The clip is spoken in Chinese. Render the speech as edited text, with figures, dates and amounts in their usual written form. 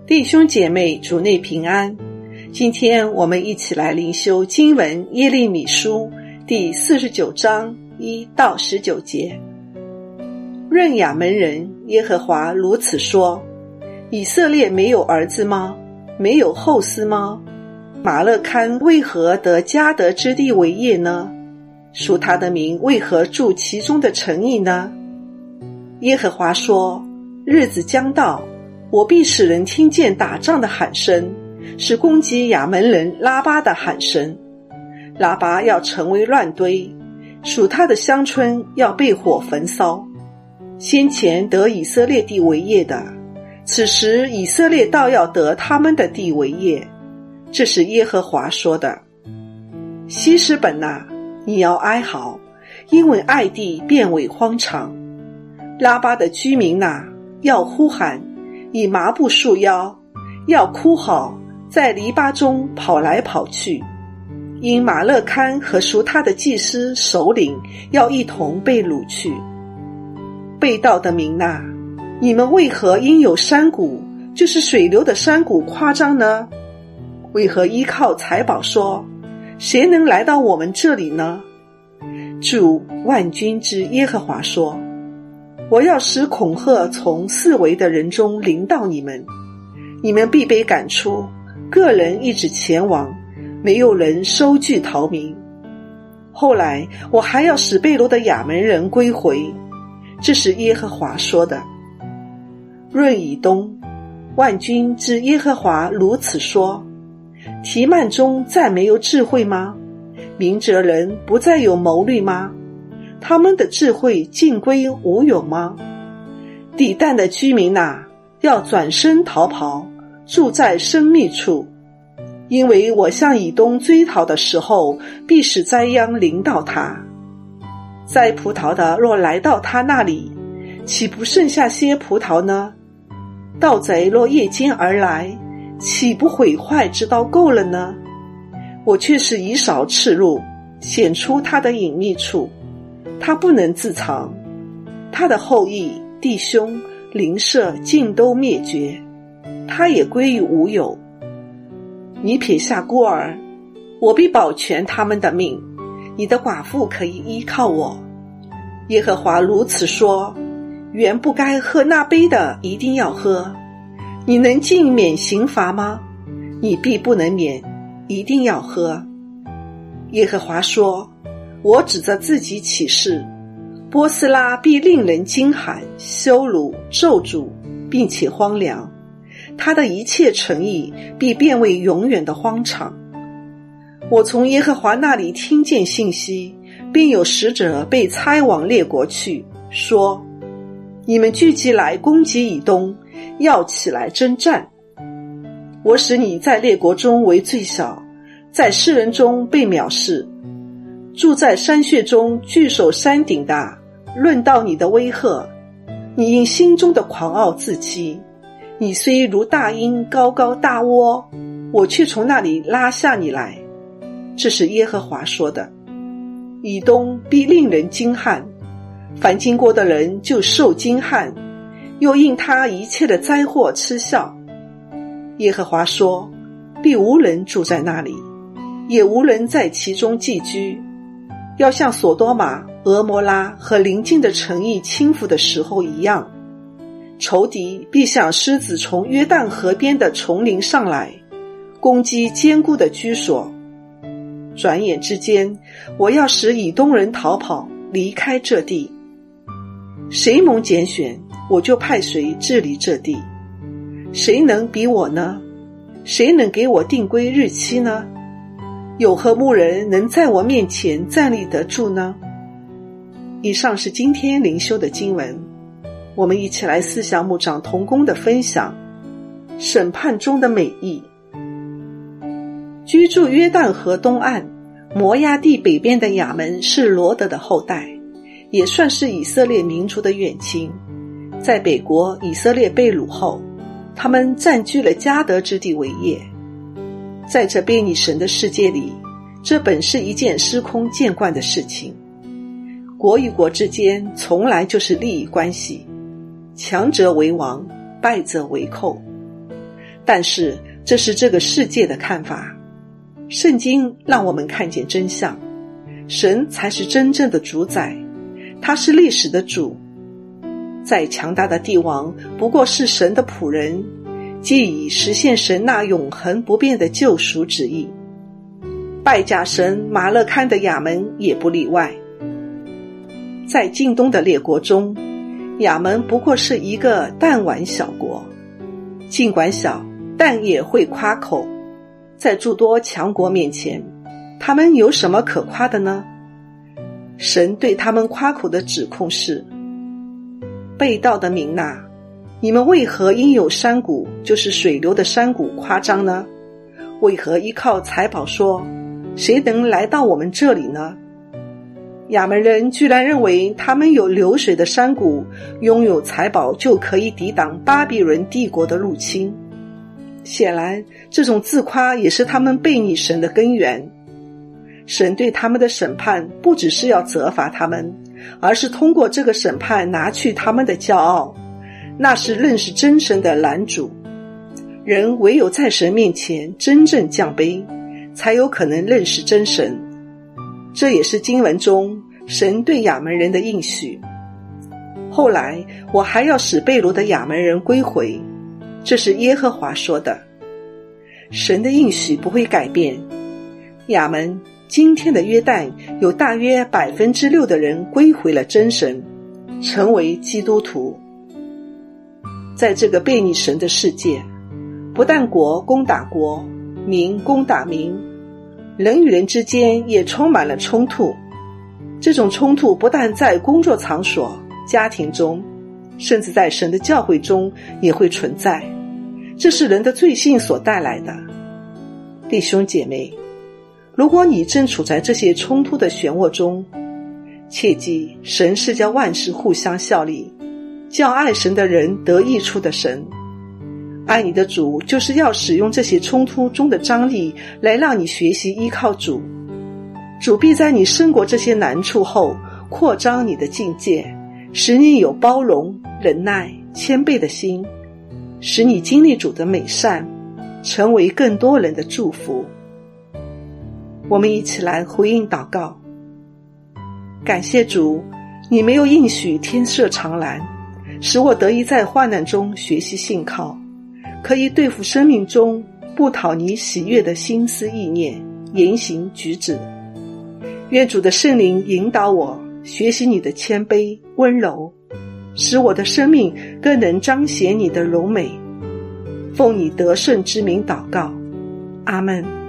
弟兄姐妹，主内平安。今天我们一起来灵修经文耶利米书第49章1到19节。论亚门人，耶和华如此说：以色列没有儿子吗？没有后嗣吗？马勒堪为何得迦得之地为业呢？属他的民为何住其中的城邑呢？耶和华说：日子将到，我必使人听见打仗的喊声，是攻击亚门人拉巴的喊声。拉巴要成为乱堆，属他的乡村要被火焚烧。先前得以色列地为业的，此时以色列倒要得他们的地为业。这是耶和华说的。希实本啊，你要哀嚎，因为爱地变为荒场。拉巴的居民啊，要呼喊，以麻布束腰，要哭嚎，在篱笆中跑来跑去。因马勒堪和属他的祭司首领要一同被掳去。被盗的民啊，你们为何因有山谷，就是水流的山谷夸张呢？为何依靠财宝说，谁能来到我们这里呢？主万军之耶和华说：我要使恐吓从四围的人中临到你们，你们必被赶出，个人一直前往，没有人收据逃民。后来我还要使被掳的亚门人归回，这是耶和华说的。论以东，万军之耶和华如此说：提曼中再没有智慧吗？明哲人不再有谋虑吗？他们的智慧尽归无有吗？底但的居民啊，要转身逃跑，住在深密处。因为我向以东追讨的时候，必使灾殃临到他。摘葡萄的若来到他那里，岂不剩下些葡萄呢？盗贼若夜间而来，岂不毁坏直到够了呢？我却是以少刺入，显出他的隐秘处，他不能自藏。他的后裔、弟兄、邻舍尽都灭绝，他也归于无有。你撇下孤儿，我必保全他们的命，你的寡妇可以依靠我。耶和华如此说：原不该喝那杯的一定要喝。你能尽免刑罚吗？你必不能免，一定要喝。耶和华说：我指着自己起誓，波斯拉必令人惊喊、羞辱、咒诅，并且荒凉。他的一切诚意必变为永远的荒场。我从耶和华那里听见信息，并有使者被差往列国去，说：你们聚集来攻击以东，要起来征战。我使你在列国中为最小，在世人中被藐视。住在山穴中据守山顶的，论到你的威吓，你因心中的狂傲自欺。你虽如大鹰高高大窝，我却从那里拉下你来。这是耶和华说的。以东必令人惊骇，凡经过的人就受惊骇，又因他一切的灾祸嗤笑。耶和华说：必无人住在那里，也无人在其中寄居，要像所多玛、俄摩拉和邻近的城邑倾覆的时候一样。仇敌必像狮子从约旦河边的丛林上来，攻击坚固的居所。转眼之间，我要使以东人逃跑，离开这地。谁蒙拣选，我就派谁治理这地。谁能比我呢？谁能给我定规日期呢？有何牧人能在我面前站立得住呢？以上是今天灵修的经文，我们一起来思想牧长同工的分享。审判中的美意。居住约旦河东岸摩押地北边的亚门是罗德的后代，也算是以色列民族的远亲。在北国以色列被掳后，他们占据了迦得之地为业。在这悖逆神的世界里，这本是一件司空见惯的事情。国与国之间从来就是利益关系，强者为王，败者为寇。 但是这是这个世界的看法。圣经让我们看见真相，神才是真正的主宰，他是历史的主。再强大的帝王不过是神的仆人，既以实现神那永恒不变的救赎旨意。拜假神马勒堪的亚门也不例外。在近东的列国中，亚门不过是一个弹丸小国，尽管小，但也会夸口。在诸多强国面前，他们有什么可夸的呢？神对他们夸口的指控是：被盗的民哪，你们为何因有山谷，就是水流的山谷夸张呢？为何依靠财宝说，谁能来到我们这里呢？亚门人居然认为他们有流水的山谷，拥有财宝就可以抵挡巴比伦帝国的入侵。显然，这种自夸也是他们悖逆神的根源。神对他们的审判不只是要责罚他们，而是通过这个审判拿去他们的骄傲，那是认识真神的拦阻。人唯有在神面前真正降卑，才有可能认识真神。这也是经文中神对亚门人的应许。后来我还要使被掳的亚门人归回，这是耶和华说的。神的应许不会改变。亚门今天的约旦有大约 6% 的人归回了真神，成为基督徒。在这个悖逆神的世界，不但国攻打国，民攻打民，人与人之间也充满了冲突。这种冲突不但在工作场所、家庭中，甚至在神的教会中也会存在。这是人的罪性所带来的。弟兄姐妹，如果你正处在这些冲突的漩涡中，切记神是叫万事互相效力，叫爱神的人得益处的神。爱你的主就是要使用这些冲突中的张力来让你学习依靠主。主必在你胜过这些难处后扩张你的境界，使你有包容、忍耐、谦卑的心，使你经历主的美善，成为更多人的祝福。我们一起来回应祷告。感谢主，你没有应许天设长蓝，使我得以在患难中学习信靠，可以对付生命中不讨你喜悦的心思意念、言行举止。愿主的圣灵引导我学习你的谦卑温柔，使我的生命更能彰显你的荣美。奉你得胜之名祷告，阿们。